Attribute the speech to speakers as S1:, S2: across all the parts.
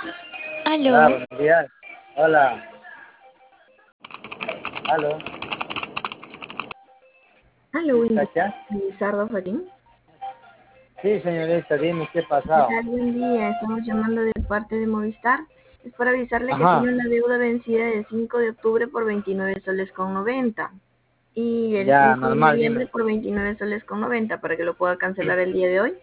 S1: Hola,
S2: Aló,
S1: buenos días. Hola, aló,
S2: aló,
S1: ¿me
S2: buen día.
S1: escucha?
S2: Lizardo Farín.
S1: Sí, señorita, dime qué ha
S2: ¿Qué
S1: pasado.
S2: tal? Buen día. Estamos llamando de parte de Movistar. Es para avisarle que
S1: Ajá,
S2: tiene una deuda vencida del 5 de octubre por 29 soles con 90 y el
S1: ya,
S2: 5 de
S1: normal,
S2: noviembre
S1: dime.
S2: por 29 soles con 90 para que lo pueda cancelar el día de hoy.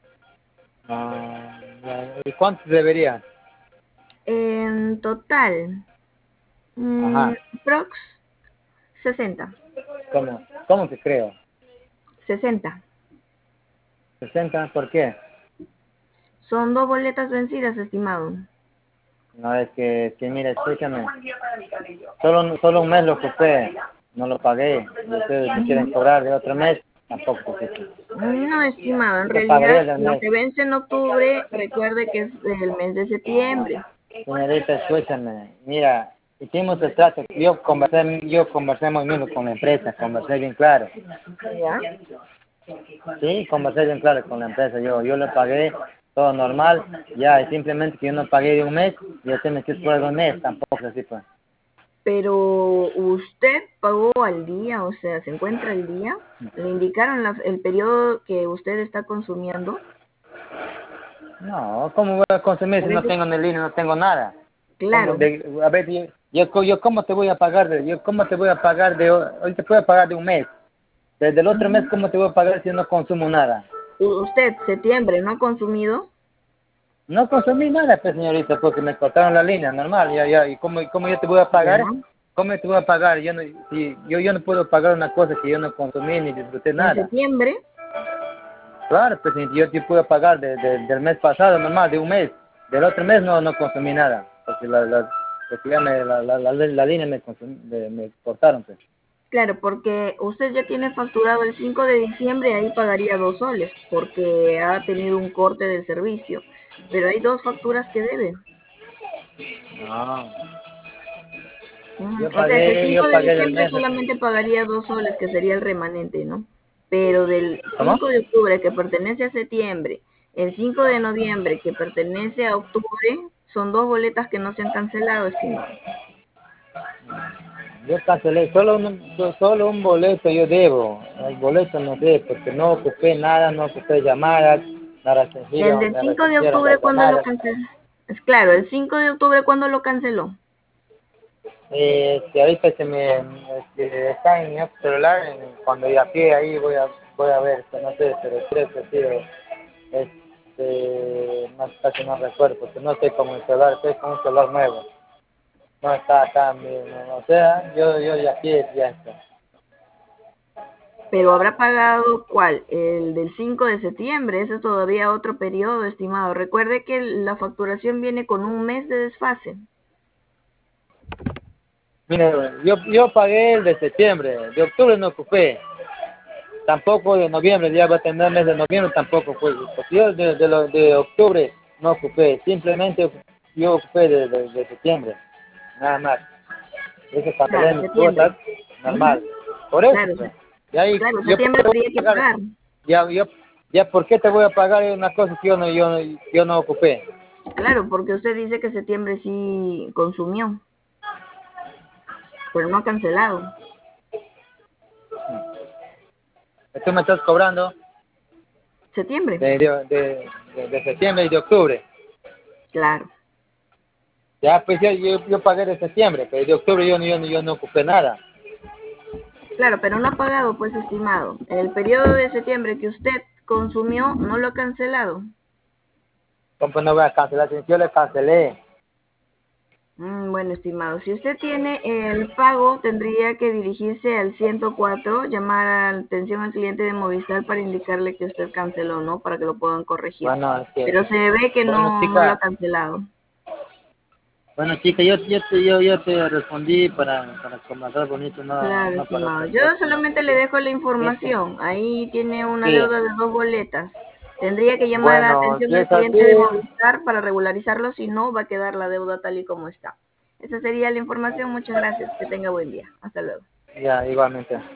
S1: ¿Y cuánto debería?
S2: En total,
S1: Ajá,
S2: prox 60.
S1: ¿cómo que creo?
S2: 60.
S1: 60, ¿por qué?
S2: Son dos boletas vencidas, estimado.
S1: No, es que mira, escúchame. Solo un mes lo ocupé, no lo pagué. Y ustedes me quieren cobrar de otro mes, tampoco.
S2: No, estimado, en
S1: Yo pagaría
S2: realidad
S1: el del
S2: lo
S1: mes.
S2: que vence en octubre, recuerde que es del mes de septiembre.
S1: Señorita, escúchame. Mira, hicimos el trato. Yo conversé muy bien con la empresa, conversé bien claro.
S2: ¿Ya?
S1: Sí, conversé bien claro con la empresa. Yo le pagué todo normal. Ya, y simplemente que yo no pagué de un mes, y usted me quiso por un mes, tampoco es así pues.
S2: Pero usted pagó al día, o sea, se encuentra al día. Le indicaron el periodo que usted está consumiendo.
S1: No, ¿cómo voy a consumir si no
S2: Parece,
S1: tengo ni línea, no tengo nada?
S2: claro.
S1: A ver, yo ¿cómo te voy a pagar yo cómo te voy a pagar hoy te puedo pagar de un mes. Desde el otro mes,
S2: Ujú.
S1: ¿cómo te voy a pagar si no consumo nada?
S2: Usted, septiembre, ¿no ha consumido?
S1: No consumí nada, pues, señorita, porque me cortaron la línea, normal, ya, ¿y cómo yo te voy a
S2: Ya.
S1: pagar? ¿Cómo yo te voy a pagar? Yo no puedo pagar una cosa que yo no consumí ni disfruté
S2: En
S1: nada.
S2: septiembre,
S1: Claro, pues, yo te puedo pagar del mes pasado, normal, de un mes. Del otro mes no consumí nada, porque ya la línea me cortaron, pues.
S2: claro, porque usted ya tiene facturado el 5 de diciembre, ahí pagaría 2 soles, porque ha tenido un corte del servicio. Pero hay dos facturas que debe.
S1: No,
S2: O sea, ese
S1: yo
S2: 5 de
S1: pagué del
S2: diciembre
S1: mes.
S2: solamente pagaría 2 soles, que sería el remanente, ¿no? Pero del
S1: ¿Cómo?
S2: 5 de octubre, que pertenece a septiembre, el 5 de noviembre, que pertenece a octubre, son dos boletas que no se han cancelado, estimado.
S1: Yo cancelé solo un boleto yo debo. El boleto no sé, porque no ocupé nada, no ocupé llamadas,
S2: El del
S1: me
S2: 5 de
S1: resistieron
S2: octubre,
S1: las
S2: ¿cuándo lo
S1: llamadas.
S2: canceló? Es claro, el 5 de octubre, ¿cuándo lo canceló?
S1: Que ahorita está en mi celular, cuando ya pie ahí voy a ver, que no sé, pero creo que sí, no, casi no recuerdo, porque no estoy con mi celular, estoy con un celular nuevo. No está acá, o sea, yo ya aquí ya está.
S2: Pero habrá pagado ¿cuál? El del 5 de septiembre. Ese es todavía otro periodo, estimado. Recuerde que la facturación viene con un mes de desfase.
S1: Mire, yo pagué el de septiembre, de octubre no ocupé, tampoco de noviembre, ya va a tener mes de noviembre, tampoco fue, porque yo de octubre no ocupé, simplemente yo ocupé de septiembre, nada más. Eso cancelé
S2: Claro,
S1: mis
S2: septiembre.
S1: cosas, normal.
S2: Ujú.
S1: Por eso,
S2: Claro,
S1: pues, y ahí
S2: claro,
S1: yo
S2: septiembre
S1: puedo
S2: habría que
S1: pagar,
S2: pagar.
S1: ya, ¿por qué te voy a pagar una cosa que yo no ocupé?
S2: Claro, porque usted dice que septiembre sí consumió, pero no ha cancelado.
S1: Tú me estás cobrando
S2: Septiembre,
S1: de septiembre y de octubre.
S2: claro.
S1: Ya, pues yo pagué de septiembre, pero de octubre yo no ocupé nada.
S2: Claro, pero no ha pagado, pues, estimado. El periodo de septiembre que usted consumió no lo ha cancelado.
S1: ¿Cómo no voy a cancelar? Si yo le cancelé.
S2: Bueno, estimado, si usted tiene el pago, tendría que dirigirse al 104, llamar a la atención al cliente de Movistar para indicarle que usted canceló, ¿no? Para que lo puedan corregir.
S1: Bueno, es que,
S2: Pero se ve que
S1: bueno,
S2: no lo ha
S1: chica,
S2: cancelado.
S1: yo te respondí para conversar bonito, no,
S2: Claro,
S1: no para
S2: estimado.
S1: otra
S2: Yo
S1: cosa.
S2: solamente le dejo la
S1: Este,
S2: información. Ahí tiene una
S1: sí,
S2: deuda de dos boletas. Tendría que llamar a
S1: bueno,
S2: atención
S1: si
S2: al
S1: es así,
S2: cliente de Movistar para regularizarlo, si no, va a quedar la deuda tal y como está. Esa sería la información. Muchas gracias. Que tenga buen día. Hasta luego.
S1: ya, igualmente.